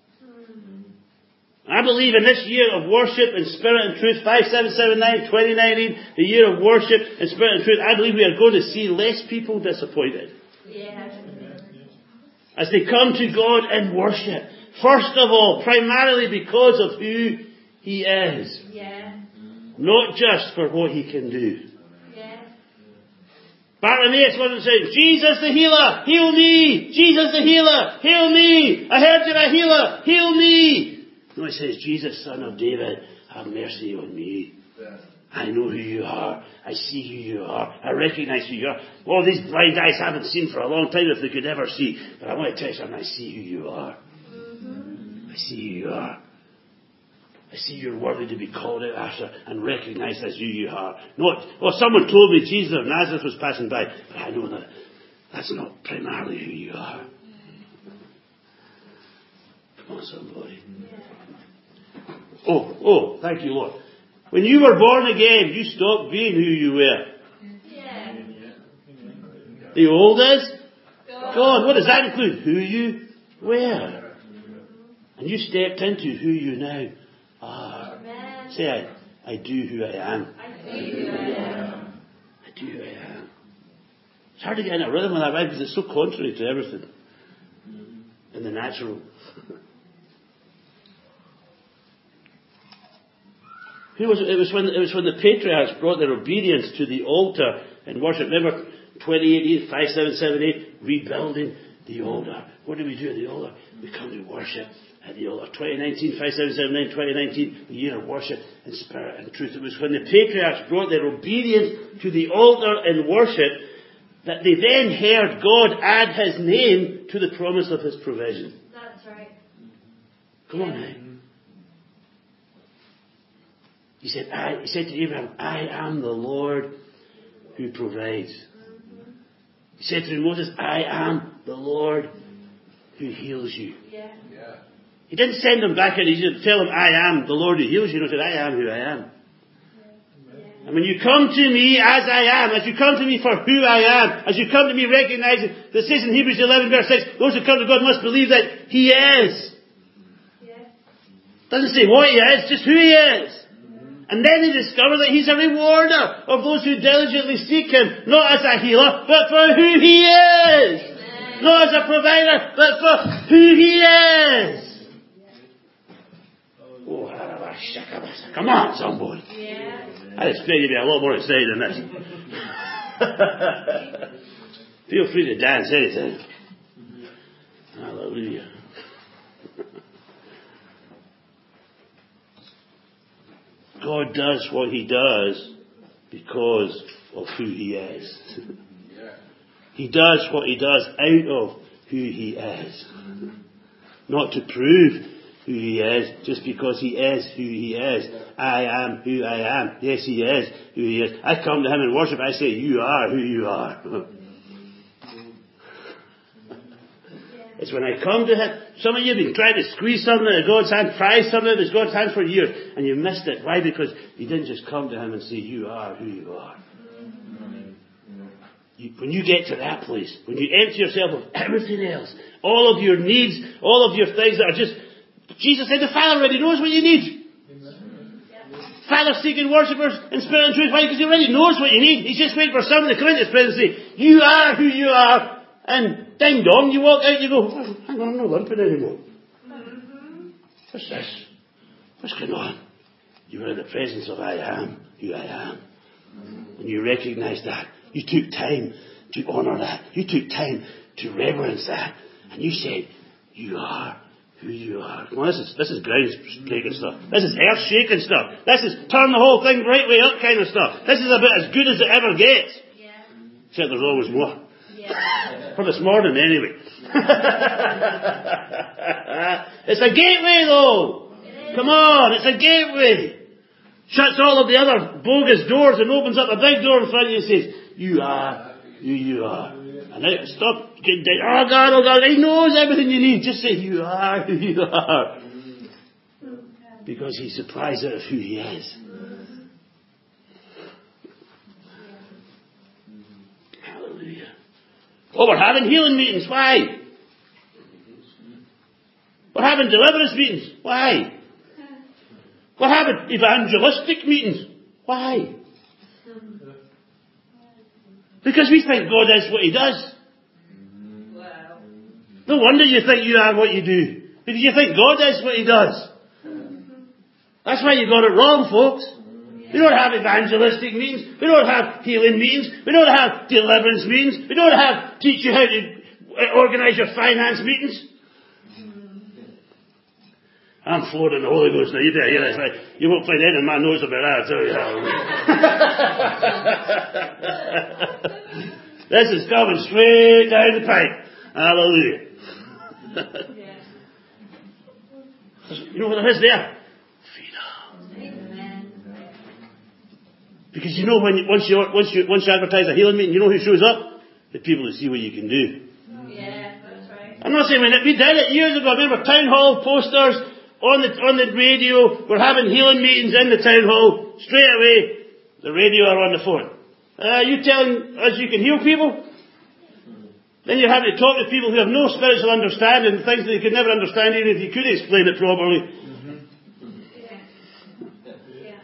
S1: I believe in this year of worship and spirit and truth, five seven seven nine, twenty nineteen, the year of worship and spirit and truth, I believe we are going to see less people disappointed. Yeah. As they come to God in worship. First of all, primarily because of who He is. Yeah. Not just for what He can do. Yeah. Bartimaeus wasn't saying, Jesus the healer, heal me! Jesus the healer, heal me! I heard you're a healer, heal me! No, he says, Jesus, Son of David, have mercy on me. Yeah. I know who you are. I see who you are. I recognize who you are. All these blind eyes haven't seen for a long time if they could ever see. But I want to tell you something. I see who you are. Mm-hmm. I see who you are. I see you're worthy to be called out after and recognized as who you are. Not, well, someone told me Jesus of Nazareth was passing by. But I know that that's not primarily who you are. Come on, somebody. Oh, oh, thank you, Lord. When you were born again, you stopped being who you were. Yeah. The old is God. God. What does that include? Who you were. And you stepped into who you now are. Amen. Say, I, I do who I am. I do who I am. I do who I am. It's hard to get in a rhythm with that, right? Because it's so contrary to everything in the natural. It was, it, was when, it was when the patriarchs brought their obedience to the altar and worship. Remember, twenty eighteen, five seven seven eight, rebuilding the altar. What do we do at the altar? We come to worship at the altar. twenty nineteen, five seven seven nine, twenty nineteen, the year of worship and spirit and truth. It was when the patriarchs brought their obedience to the altar and worship that they then heard God add His name to the promise of His provision.
S3: That's right.
S1: Come on now. He said, I, he said to Abraham, I am the Lord who provides. Mm-hmm. He said to Moses, I am the Lord who heals you. Yeah. Yeah. He didn't send him back and he didn't tell him, I am the Lord who heals you. He said, I am who I am. Yeah. And when you come to me as I am, as you come to me for who I am, as you come to me recognizing, that says in Hebrews eleven verse six, those who come to God must believe that He is. Yeah. Doesn't say what He is, just who He is. And then they discover that He's a rewarder of those who diligently seek Him, not as a healer, but for who He is. Amen. Not as a provider, but for who He is. Oh, come on, somebody. Yeah. I expect you to be a lot more excited than this. Feel free to dance anytime. Hallelujah. God does what He does because of who He is. He does what He does out of who He is. Not to prove who He is, just because He is who He is. I am who I am. Yes, He is who He is. I come to Him in worship, I say, you are who you are. It's when I come to Him. Some of you have been trying to squeeze something out of God's hand, pry something out of God's hand for years, and you missed it. Why? Because you didn't just come to Him and say, you are who you are. You, when you get to that place, when you empty yourself of everything else, all of your needs, all of your things that are just, Jesus said the Father already knows what you need. Father seeking worshippers in spirit and truth. Why? Because He already knows what you need. He's just waiting for someone to come into His presence and say, you are who you are. And ding dong, you walk out, you go, oh, hang on, I'm not limping anymore. Mm-hmm. What's this? What's going on? You were in the presence of I am who I am. And you recognise that. You took time to honour that. You took time to reverence that. And you said, you are who you are. Come on, this is, this is ground-breaking stuff. This is earth-shaking stuff. This is turn the whole thing right way up kind of stuff. This is about as good as it ever gets. Yeah. Except there's always more. Yeah. For this morning, anyway. It's a gateway, though. Come on, it's a gateway. Shuts all of the other bogus doors and opens up a big door in front of you and says, you are who you are. And now stop getting down. Oh God, oh God, He knows everything you need. Just say, you are who you are. Because He supplies it of who He is. Hallelujah. Oh, we're having healing meetings. Why? We're having deliverance meetings. Why? We're having evangelistic meetings. Why? Because we think God is what He does. No wonder you think you are what you do. Because you think God is what He does. That's why you got it wrong, folks. We don't have evangelistic meetings. We don't have healing meetings. We don't have deliverance meetings. We don't have teach you how to organise your finance meetings. I'm flowing in the Holy Ghost now. You better hear this. Right? You won't find anything in my notes about that, I tell you. This is coming straight down the pipe. Hallelujah. You know what there is there? Freedom. Because you know when you, once you once you once you advertise a healing meeting, you know who shows up? The people who see what you can do. Yeah, that's right. I'm not saying we we did it years ago. I remember town hall posters. On the, on the radio, we're having healing meetings in the town hall. Straight away, the radio or on the phone. Uh, you telling us you can heal people? Then you're having to talk to people who have no spiritual understanding, things that you could never understand even if you could explain it properly. Mm-hmm. Yeah. Yeah.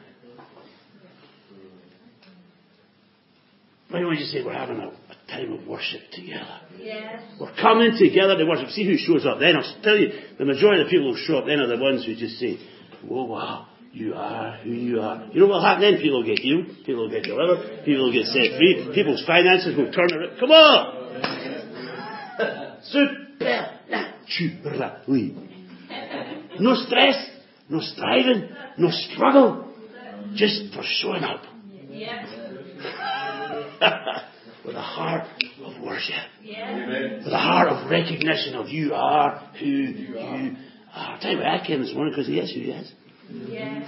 S1: Why don't you say we're having a, a time of worship together? Yes. We're coming together to worship. See who shows up then. I'll tell you, the majority of the people who show up then are the ones who just say, whoa, wow, you are who you are. You know what will happen then? People will get healed. People will get delivered. People will get set free. People's finances will turn around. Come on! Supernaturally. No stress. No striving. No struggle. Just for showing up. Yes. With a heart of worship. Yeah. With a heart of recognition of you are who you are. I'll tell you why I came this morning, because He is who He is. Yeah.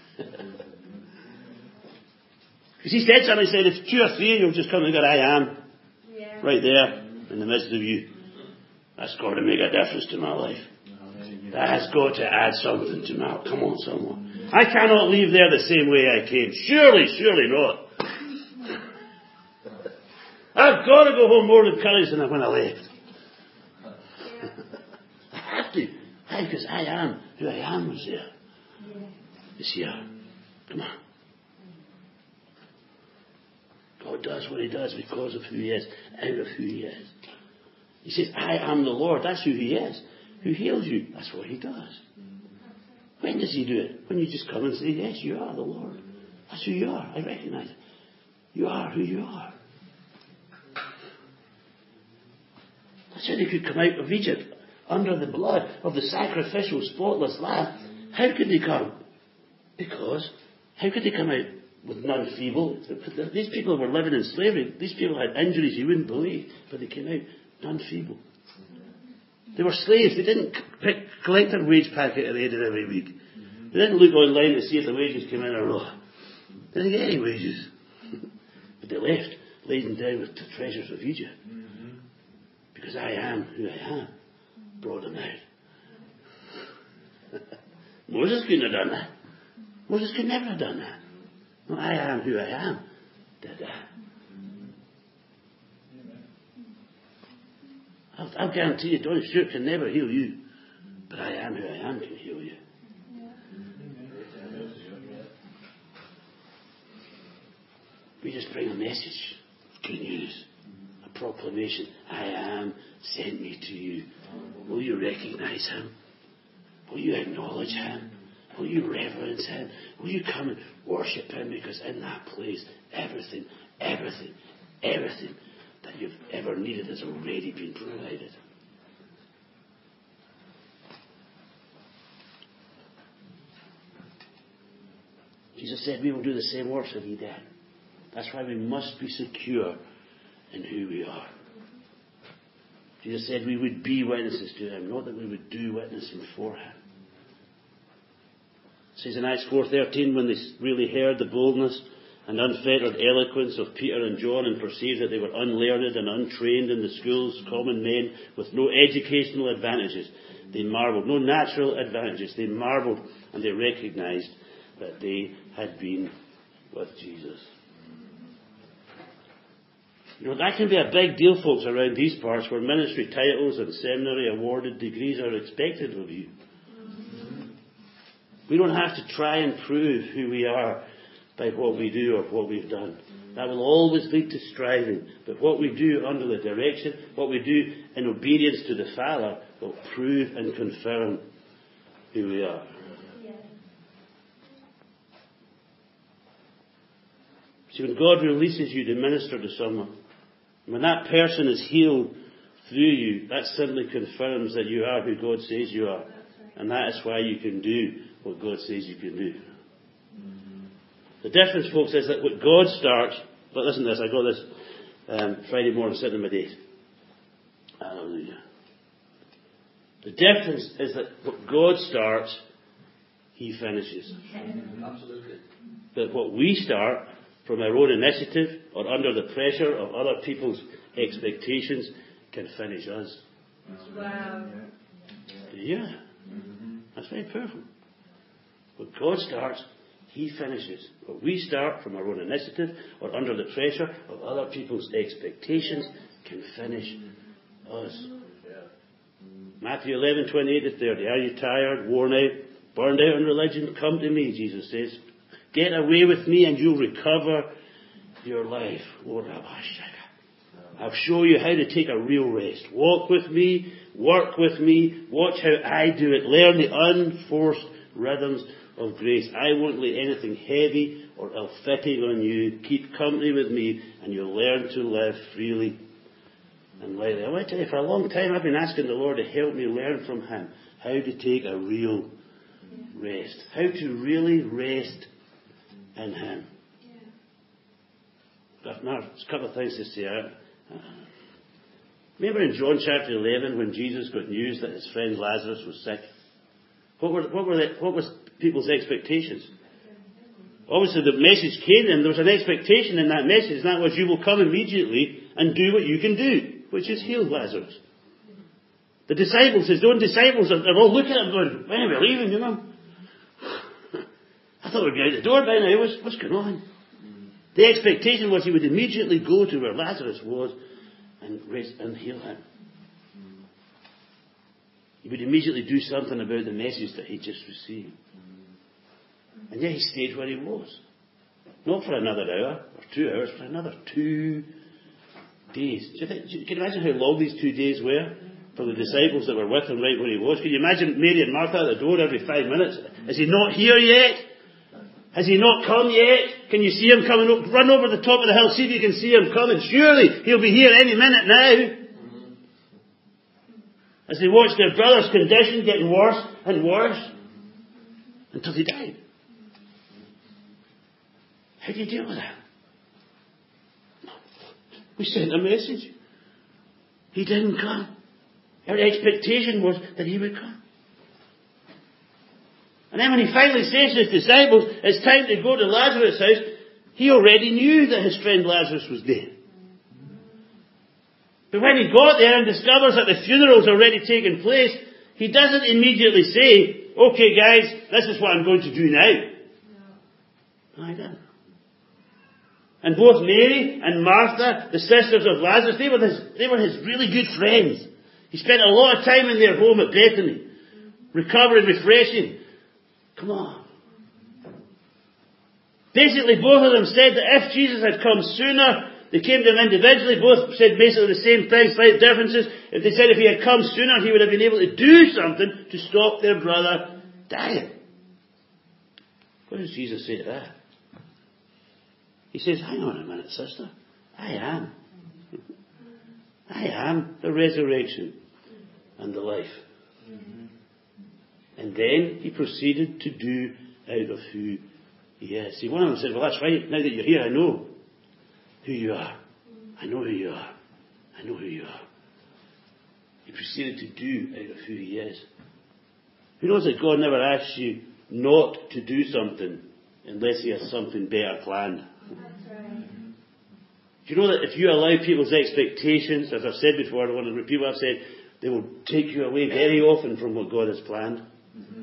S1: Because He said something, He said, if two or three of you will just come and go, I am. Yeah. Right there in the midst of you. That's got to make a difference to my life. That has got to add something to my life. Come on, someone. I cannot leave there the same way I came. Surely, surely not. I've got to go home more encouraged than when I left. I have to. Why? Because I am who I am was there. Is here. Come on. God does what He does because of who He is, out of who He is. He says, I am the Lord. That's who He is. Who heals you. That's what He does. When does He do it? When you just come and say, yes, you are the Lord. That's who you are. I recognize it. You are who you are. That's how they could come out of Egypt under the blood of the sacrificial, spotless lamb. How could they come? Because, how could they come out with none feeble? These people were living in slavery. These people had injuries you wouldn't believe, but they came out none feeble. They were slaves. They didn't pick, collect their wage packet at the end of every week. They didn't look online to see if the wages came in or not. They didn't get any wages. But they left, laden down with the treasures of Egypt. Because I am who I am. Brought them out. Moses couldn't have done that. Moses could never have done that. No, I am who I am. Did that. I'll, I'll guarantee you, Donny Stewart can never heal you. But I am who I am can heal you. We just bring a message of good news. A proclamation, I am sent me to you. Will you recognize him? Will you acknowledge him? Will you reverence him? Will you come and worship him? Because in that place, everything, everything, everything that you've ever needed has already been provided. Jesus said we will do the same works that he did. That's why we must be secure in who we are. Jesus said we would be witnesses to him, not that we would do witnessing for him. It says in Acts four thirteen, when they really heard the boldness and unfettered eloquence of Peter and John and perceived that they were unlearned and untrained in the schools, common men with no educational advantages, they marveled, no natural advantages. They marveled and they recognized that they had been with Jesus. You know, that can be a big deal, folks, around these parts where ministry titles and seminary awarded degrees are expected of you. We don't have to try and prove who we are by what we do or what we've done. That will always lead to striving. But what we do under the direction, what we do in obedience to the Father, will prove and confirm who we are. See, when God releases you to minister to someone, when that person is healed through you, that simply confirms that you are who God says you are. And that is why you can do what God says you can do. The difference, folks, is that what God starts... But listen to this, I got this um, Friday morning sitting in my days. Hallelujah. The difference is that what God starts, he finishes.
S2: Absolutely.
S1: That what we start from our own initiative or under the pressure of other people's expectations can finish us.
S3: Wow.
S1: Yeah. That's very powerful. What God starts, he finishes. What we start from our own initiative or under the pressure of other people's expectations can finish us. Matthew eleven, twenty-eight to thirty. Are you tired, worn out, burned out in religion? Come to me, Jesus says. Get away with me and you'll recover your life. I'll show you how to take a real rest. Walk with me, work with me, watch how I do it. Learn the unforced rhythms of grace. I won't lay anything heavy or ill-fitting on you. Keep company with me and you'll learn to live freely and lightly. I want to tell you, for a long time I've been asking the Lord to help me learn from him how to take a real rest. How to really rest in him. I've now, there's a couple of things to say. Uh, remember in John chapter eleven when Jesus got news that his friend Lazarus was sick? What were, what were the, what was people's expectations? Obviously the message came and there was an expectation in that message, and that was, you will come immediately and do what you can do, which is heal Lazarus. The disciples, his own disciples, they're all looking at him going, when are we leaving, you know? I thought we'd be out the door by now. What's, what's going on? The expectation was he would immediately go to where Lazarus was and rest and heal him. He would immediately do something about the message that he just received. And yet he stayed where he was. Not for another hour or two hours, for another two days. Do you think, can you imagine how long these two days were for the disciples that were with him right where he was? Can you imagine Mary and Martha at the door every five minutes? Is he not here yet? Has he not come yet? Can you see him coming up? Run over the top of the hill, see if you can see him coming. Surely he'll be here any minute now. As they watched their brother's condition getting worse and worse until he died. How do you deal with that? We sent a message. He didn't come. Our expectation was that he would come. And then when he finally says to his disciples, it's time to go to Lazarus' house, he already knew that his friend Lazarus was dead. But when he got there and discovers that the funeral's already taken place, he doesn't immediately say, okay guys, this is what I'm going to do now. No, I didn't. And both Mary and Martha, the sisters of Lazarus, they were his, they were his really good friends. He spent a lot of time in their home at Bethany, recovering, refreshing. Come on. Basically, both of them said that if Jesus had come sooner, They came to him individually, both said basically the same thing, slight differences. If they said if he had come sooner, he would have been able to do something to stop their brother dying. What does Jesus say to that? He says, hang on a minute, sister. I am. I am the resurrection and the life. Mm-hmm. And then he proceeded to do out of who he is. See, one of them said, well, that's right. Now that you're here, I know who you are. I know who you are. I know who you are. He proceeded to do out of who he is. Who knows that God never asks you not to do something unless he has something better planned?
S3: That's right.
S1: Do you know that if you allow people's expectations, as I've said before, I don't want to repeat what I've said, they will take you away very often from what God has planned. Mm-hmm.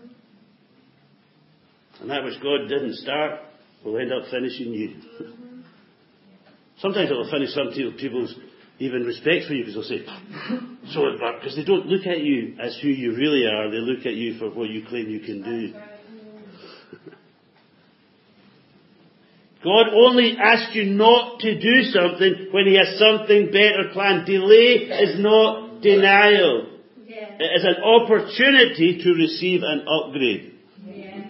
S1: And that which God didn't start will end up finishing you. Mm-hmm. Sometimes it will finish some people's even respect for you, because they'll say, so, because they don't look at you as who you really are, they look at you for what you claim you can do. God only asks you not to do something when he has something better planned. Delay is not denial.
S3: Yeah.
S1: It is an opportunity to receive an upgrade.
S3: Yeah.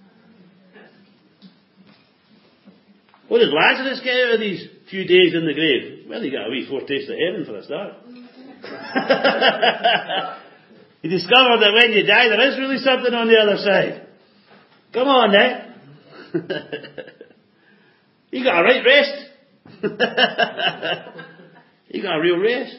S1: What did Lazarus get out of these few days in the grave? Well, he got a wee foretaste of heaven for a start. He discovered that when you die, there is really something on the other side. Come on now. He got a right rest. He got a real rest.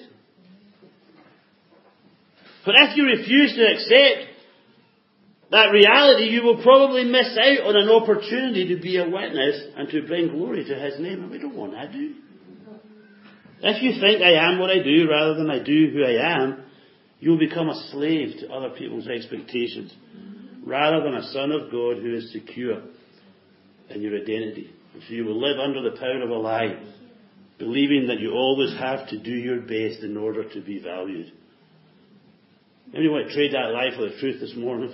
S1: But if you refuse to accept that reality, you will probably miss out on an opportunity to be a witness and to bring glory to his name. And we don't want that, do we? If you think I am what I do rather than I do who I am, you'll become a slave to other people's expectations rather than a son of God who is secure in your identity. And so you will live under the power of a lie, believing that you always have to do your best in order to be valued. Anybody want to trade that lie for the truth this morning?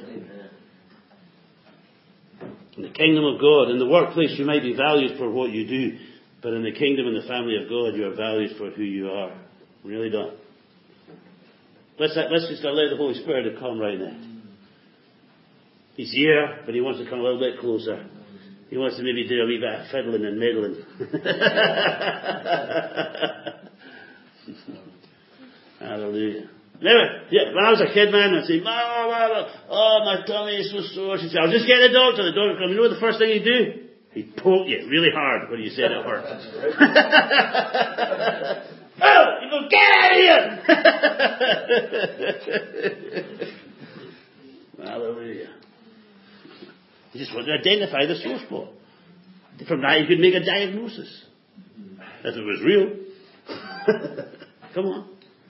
S1: In the kingdom of God, in the workplace, you might be valued for what you do, but in the kingdom and the family of God, you are valued for who you are. Really don't. Let's, let's just allow the Holy Spirit to come right now. He's here, but he wants to come a little bit closer. He wants to maybe do a wee bit of fiddling and meddling. Hallelujah. Anyway, yeah, when I was a kid, man, I'd say, oh, my tummy is so sore. She'd say, I'll just get the doctor. The doctor comes. You know what the first thing he'd do? He'd poke you really hard when you said it hurt. Oh, you go, get out of here! Hallelujah. You just want to identify the sore spot. From that you could make a diagnosis. If it was real. Come on.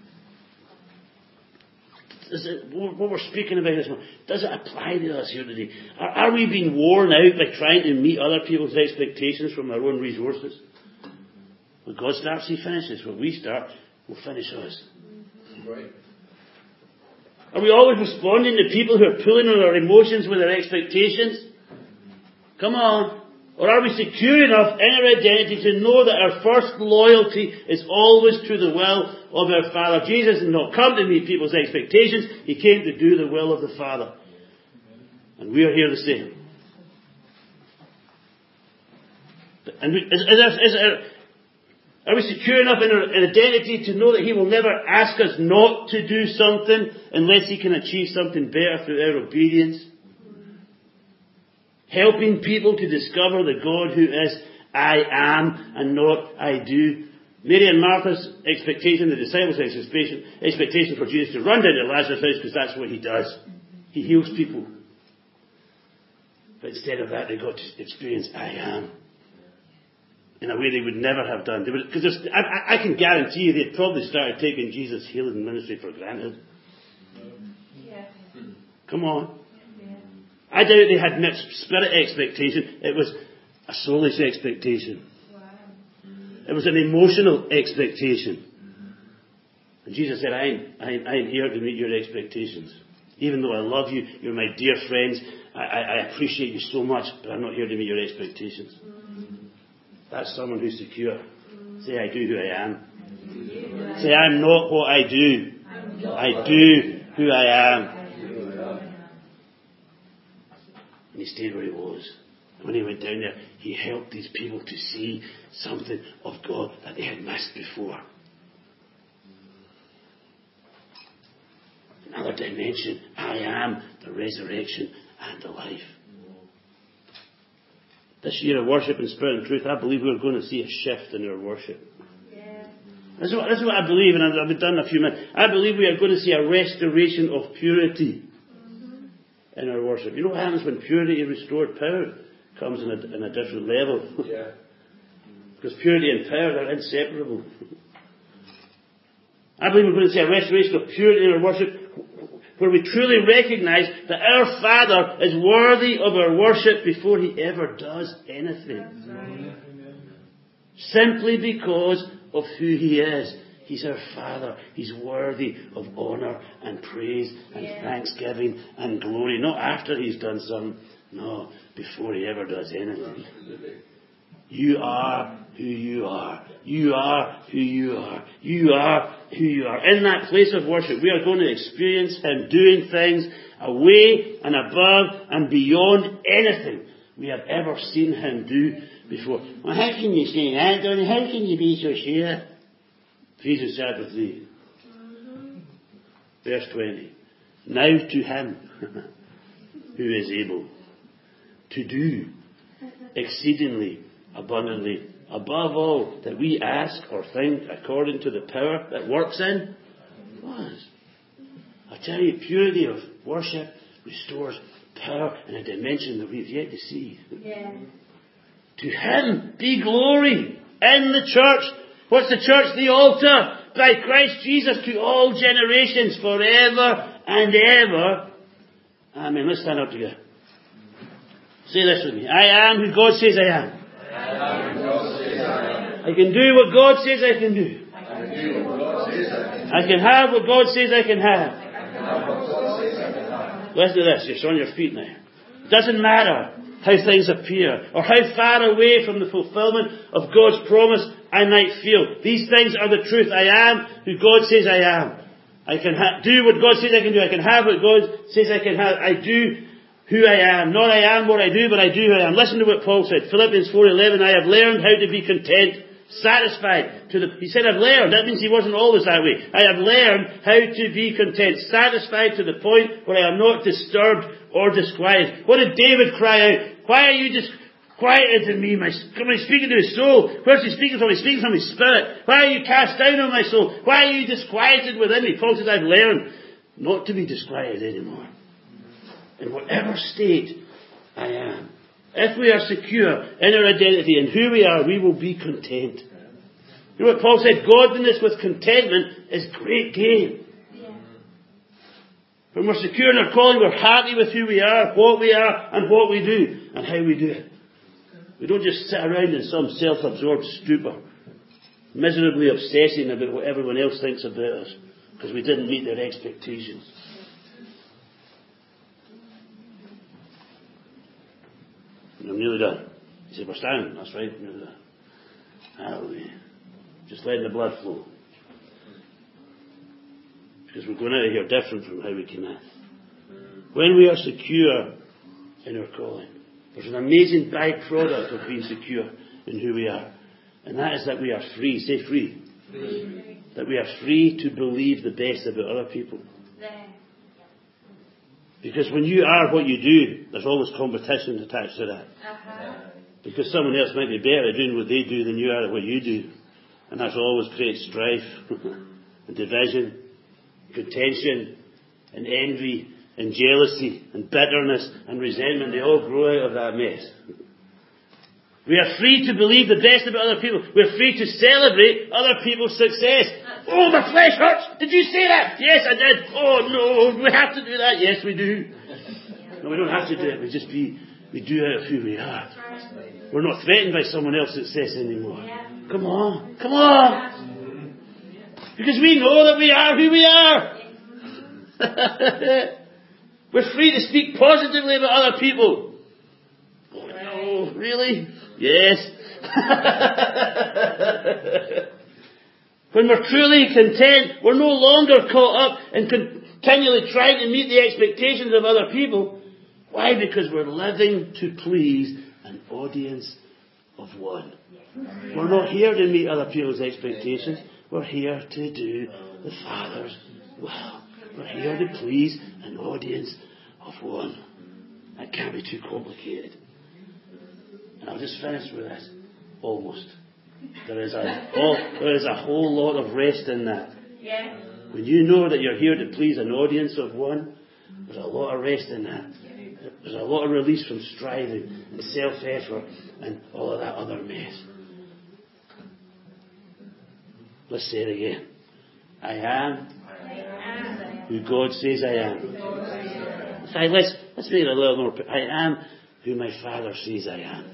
S1: Does it, what we're speaking about this morning, does it apply to us here today? Are, are we being worn out by trying to meet other people's expectations from our own resources? When God starts, he finishes. When we start, we'll finish us.
S2: Right.
S1: Are we always responding to people who are pulling on our emotions with their expectations? Come on. Or are we secure enough in our identity to know that our first loyalty is always to the will of our Father? Jesus did not come to meet people's expectations. He came to do the will of the Father. And we are here the same. And we, is, is, is, is, are we secure enough in our identity to know that he will never ask us not to do something unless he can achieve something better through our obedience? Helping people to discover the God who is I am and not I do. Mary and Martha's expectation, the disciples' expectation, expectation for Jesus to run down to Lazarus' house because that's what he does. He heals people. But instead of that, they got to experience I am in a way they would never have done. Because I, I can guarantee you they'd probably started taking Jesus' healing ministry for granted.
S3: Yeah.
S1: Come on. I doubt they had much spirit expectation. It was a soulish expectation.
S3: Wow.
S1: It was an emotional expectation. And Jesus said, I ain't, I ain't, I ain't here to meet your expectations. Even though I love you, you're my dear friends, I, I, I appreciate you so much, but I'm not here to meet your expectations. That's someone who's secure. Say, I do who I am. Say, I'm not what I do. I do who I am. And he stayed where he was. And when he went down there, he helped these people to see something of God that they had missed before. Another dimension. I am the resurrection and the life. This year of worship in spirit and truth, I believe we're going to see a shift in our worship. Yeah. This is what, this is what I believe, and I've, I've done a few minutes. I believe we are going to see a restoration of purity mm-hmm. in our worship. You know what happens when purity and restored power comes in a, in a different level? Yeah. Because purity and power are inseparable. I believe we're going to see a restoration of purity in our worship, where we truly recognize that our Father is worthy of our worship before He ever does anything. Right. Simply because of who He is. He's our Father. He's worthy of honour and praise and yeah. thanksgiving and glory. Not after He's done something. No, before He ever does anything. You are who you are. You are who you are. You are who you are. In that place of worship, we are going to experience Him doing things away and above and beyond anything we have ever seen Him do before. Well, how can you say that, Donnie? How can you be so sure? Ephesians chapter three. Verse twenty. Now to Him who is able to do exceedingly abundantly above all that we ask or think, according to the power that works in us. I tell you, purity of worship restores power in a dimension that we've yet to see. Yeah. To Him be glory in the church. What's the church? The altar. By Christ Jesus to all generations forever and ever. Amen. Let's stand up together. Say this with me. I am who God says I am. I can do what God says I can do. I can have what God says I can have. Listen to this. You're on your feet now. It doesn't matter how things appear or how far away from the fulfillment of God's promise I might feel. These things are the truth. I am who God says I am. I can ha- do what God says I can do. I can have what God says I can have. I do who I am. Not I am what I do, but I do who I am. Listen to what Paul said. Philippians four eleven. I have learned how to be content, satisfied to the... He said I've learned. That means he wasn't always that way. I have learned how to be content, satisfied to the point where I am not disturbed or disquieted. What did David cry out? Why are you disquieted in me? My, am I speaking to his soul? Where's he speaking from? He's speaking from his spirit. Why are you cast down on my soul? Why are you disquieted within me? Paul says I've learned not to be disquieted anymore. In whatever state I am. If we are secure in our identity and who we are, we will be content. You know what Paul said? Godliness with contentment is great gain. Yeah. When we're secure in our calling, we're happy with who we are, what we are, and what we do, and how we do it. We don't just sit around in some self-absorbed stupor, miserably obsessing about what everyone else thinks about us, because we didn't meet their expectations. I'm nearly done. He said, we're standing. That's right. Nearly done. Hallelujah. Just letting the blood flow. Because we're going out of here different from how we came in. When we are secure in our calling, there's an amazing byproduct of being secure in who we are. And that is that we are free. Say free. Free. That we are free to believe the best about other people. Because when you are what you do, there's always competition attached to that. Uh-huh. Because someone else might be better at doing what they do than you are at what you do. And that always creates strife and division, contention and envy and jealousy and bitterness and resentment. They all grow out of that mess. We are free to believe the best about other people. We're free to celebrate other people's success. Oh, my flesh hurts. Did you say that? Yes, I did. Oh, no, we have to do that. Yes, we do. No, we don't have to do it. We just be, we do it of who we are. We're not threatened by someone else's success anymore. Come on. Come on. Because we know that we are who we are. We're free to speak positively about other people. Oh, no, really? Yes. When we're truly content, we're no longer caught up in continually trying to meet the expectations of other people. Why? Because we're living to please an audience of one. We're not here to meet other people's expectations. We're here to do the Father's will. We're here to please an audience of one. That can't be too complicated. And I'll just finish with this. Almost. There is a oh, there is a whole lot of rest in that.
S3: Yeah.
S1: When you know that you're here to please an audience of one, there's a lot of rest in that. There's a lot of release from striving and self-effort and all of that other mess. Let's say it again. I am who God says I am. In fact, let's, let's make it a little more. I am who my Father says I am.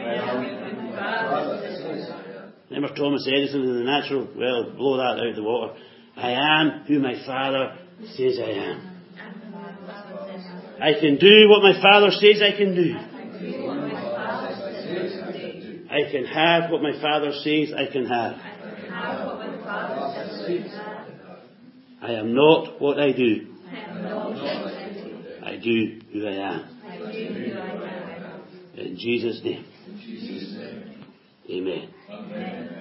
S1: Remember Thomas Edison in the natural? Well, blow that out of the water. I am who my Father says I am. I can do what my Father says I can do. I can have what my Father says I can have. I am not what I do. I do who I am. In Jesus' name. Amen.